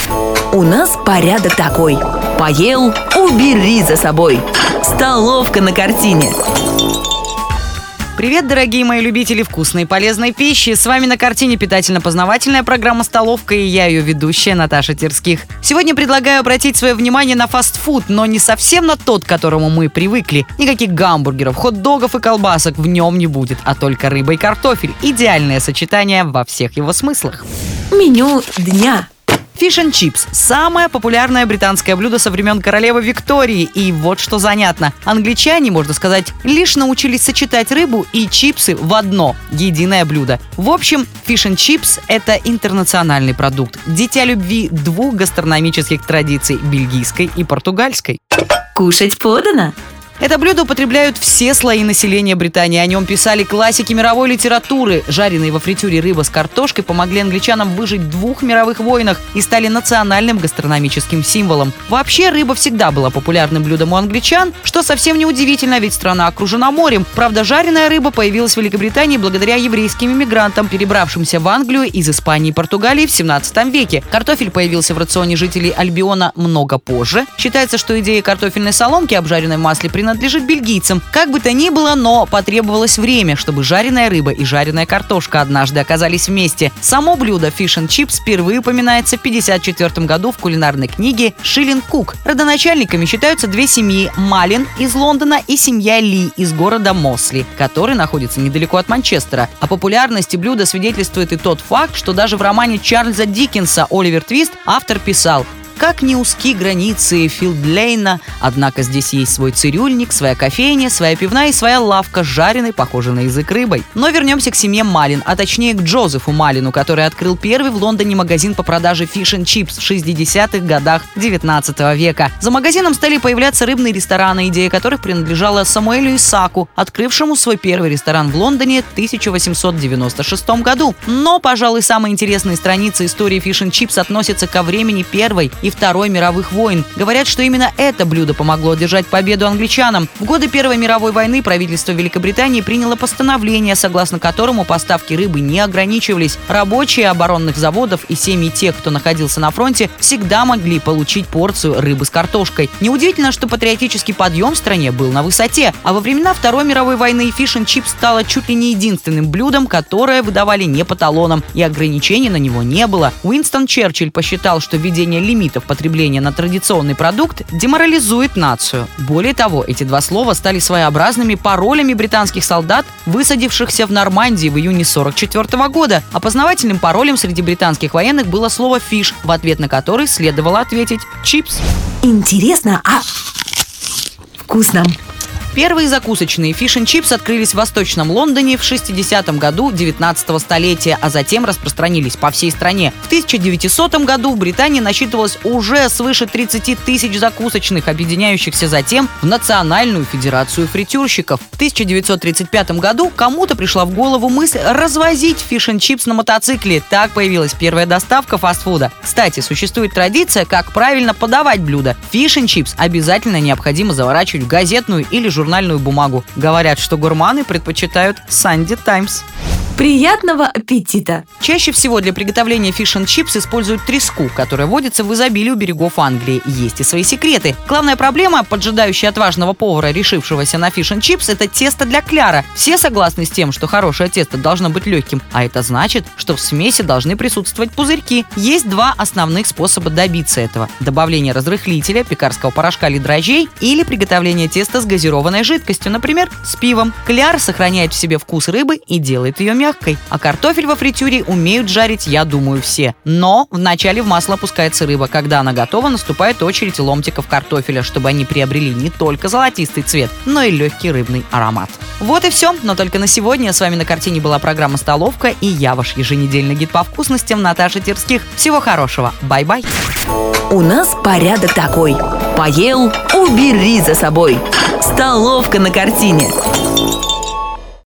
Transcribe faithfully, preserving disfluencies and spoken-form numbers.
У нас порядок такой: поел — убери за собой. Столовка на картине. Привет, дорогие мои любители вкусной и полезной пищи. С вами на картине питательно-познавательная программа «Столовка» и я, ее ведущая, Наташа Терских. Сегодня предлагаю обратить свое внимание на фастфуд, но не совсем на тот, к которому мы привыкли. Никаких гамбургеров, хот-догов и колбасок в нем не будет, а только рыба и картофель. Идеальное сочетание во всех его смыслах. Меню дня. Фиш энд чипс – самое популярное британское блюдо со времен королевы Виктории. И вот что занятно. Англичане, можно сказать, лишь научились сочетать рыбу и чипсы в одно единое блюдо. В общем, фиш энд чипс – это интернациональный продукт. Дитя любви двух гастрономических традиций – бельгийской и португальской. Кушать подано. Это блюдо употребляют все слои населения Британии. О нем писали классики мировой литературы. Жареные во фритюре рыба с картошкой помогли англичанам выжить в двух мировых войнах и стали национальным гастрономическим символом. Вообще, рыба всегда была популярным блюдом у англичан, что совсем не удивительно, ведь страна окружена морем. Правда, жареная рыба появилась в Великобритании благодаря еврейским иммигрантам, перебравшимся в Англию из Испании и Португалии в семнадцатом веке. Картофель появился в рационе жителей Альбиона много позже. Считается, что идея картофельной соломки, обжаренной в масле, принадлежит принадлежит бельгийцам. Как бы то ни было, но потребовалось время, чтобы жареная рыба и жареная картошка однажды оказались вместе. Само блюдо Fish and Chips впервые упоминается в пятьдесят четвёртом году в кулинарной книге «Шиллинг Кук». Родоначальниками считаются две семьи – Малин из Лондона и семья Ли из города Мосли, который находится недалеко от Манчестера. О популярности блюда свидетельствует и тот факт, что даже в романе Чарльза Диккенса «Оливер Твист» автор писал: «Как не узки границы Филд-Лейна, однако здесь есть свой цирюльник, своя кофейня, своя пивная и своя лавка с жареной, похожей на язык рыбой». Но вернемся к семье Малин, а точнее к Джозефу Малину, который открыл первый в Лондоне магазин по продаже Fish and Chips в шестидесятых годах девятнадцатого века. За магазином стали появляться рыбные рестораны, идея которых принадлежала Самуэлю Исааку, открывшему свой первый ресторан в Лондоне в тысяча восемьсот девяносто шестом году. Но, пожалуй, самые интересные страницы истории Fish and Chips относятся ко времени Первой и Второй мировых войн. Говорят, что именно это блюдо помогло одержать победу англичанам. В годы Первой мировой войны правительство Великобритании приняло постановление, согласно которому поставки рыбы не ограничивались. Рабочие оборонных заводов и семьи тех, кто находился на фронте, всегда могли получить порцию рыбы с картошкой. Неудивительно, что патриотический подъем в стране был на высоте. А во времена Второй мировой войны Fish and Chips стало чуть ли не единственным блюдом, которое выдавали не по талонам, и ограничений на него не было. Уинстон Черчилль посчитал, что введение лимитов потребления на традиционный продукт деморализует нацию. Более того, эти два слова стали своеобразными паролями британских солдат, высадившихся в Нормандии в июне сорок четвёртого года. Опознавательным паролем среди британских военных было слово «фиш», в ответ на который следовало ответить «чипс». Интересно, а вкусно. Первые закусочные Fish and Chips открылись в Восточном Лондоне в шестидесятом году девятнадцатого столетия, а затем распространились по всей стране. В тысяча девятисотом году в Британии насчитывалось уже свыше тридцати тысяч закусочных, объединяющихся затем в Национальную федерацию фритюрщиков. В тысяча девятьсот тридцать пятом году кому-то пришла в голову мысль развозить Fish and Chips на мотоцикле. Так появилась первая доставка фастфуда. Кстати, существует традиция, как правильно подавать блюдо. Fish and Chips обязательно необходимо заворачивать в газетную или журнальную журнальную бумагу. Говорят, что гурманы предпочитают Sunday Times. Приятного аппетита! Чаще всего для приготовления Fish and Chips используют треску, которая водится в изобилии у берегов Англии. Есть и свои секреты. Главная проблема, поджидающая отважного повара, решившегося на Fish and Chips, это тесто для кляра. Все согласны с тем, что хорошее тесто должно быть легким, а это значит, что в смеси должны присутствовать пузырьки. Есть два основных способа добиться этого: добавление разрыхлителя, пекарского порошка или дрожжей, или приготовление теста с газированной жидкостью, например, с пивом. Кляр сохраняет в себе вкус рыбы и делает ее мягкой. А картофель во фритюре умеют жарить, я думаю, все. Но вначале в масло опускается рыба. Когда она готова, наступает очередь ломтиков картофеля, чтобы они приобрели не только золотистый цвет, но и легкий рыбный аромат. Вот и все, но только на сегодня. С вами на картине была программа «Столовка» и я, ваш еженедельный гид по вкусностям, Наташа Терских. Всего хорошего. Бай-бай. У нас порядок такой: поел — убери за собой. Столовка на картине.